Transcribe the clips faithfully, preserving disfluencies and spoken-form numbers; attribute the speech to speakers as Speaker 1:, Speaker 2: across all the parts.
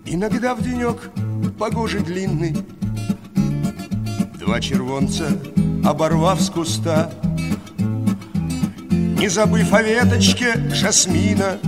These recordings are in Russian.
Speaker 1: Иногда в денек погожий длинный два червонца, оборвав с куста, не забыв о веточке жасмина,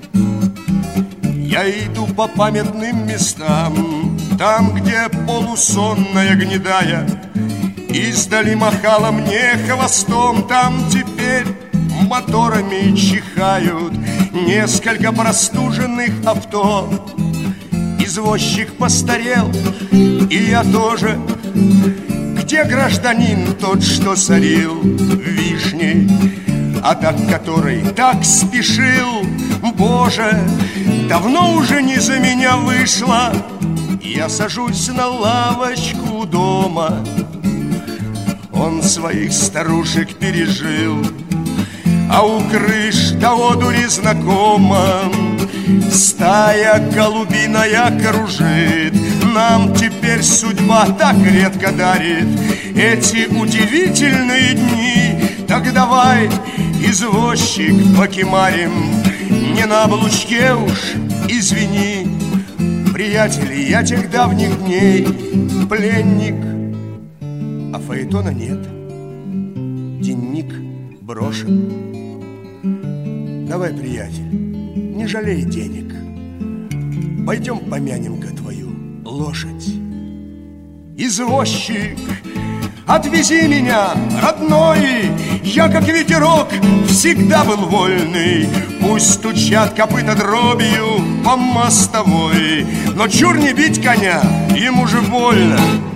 Speaker 1: я иду по памятным местам, там, где полусонная гнедая издали махала мне хвостом. Там теперь моторами чихают несколько простуженных авто. Извозчик постарел, и я тоже. Где гражданин тот, что сорил вишни, а так который так спешил? Боже, давно уже не за меня вышла. Я сажусь на лавочку дома, он своих старушек пережил, а у крыш до одури знакома стая голубиная кружит. Нам теперь судьба так редко дарит эти удивительные дни. Так давай, извозчик, покемарим, не на облучке уж, извини. Приятели, я тех давних дней пленник, а фаэтона нет, денник брошен. Давай, приятель, не жалей денег, пойдем помянем-ка твою лошадь. Извозчик, отвези меня, родной, я, как ветерок, всегда был вольный. Пусть стучат копыта дробью по мостовой, но чур не бить коня, ему же больно.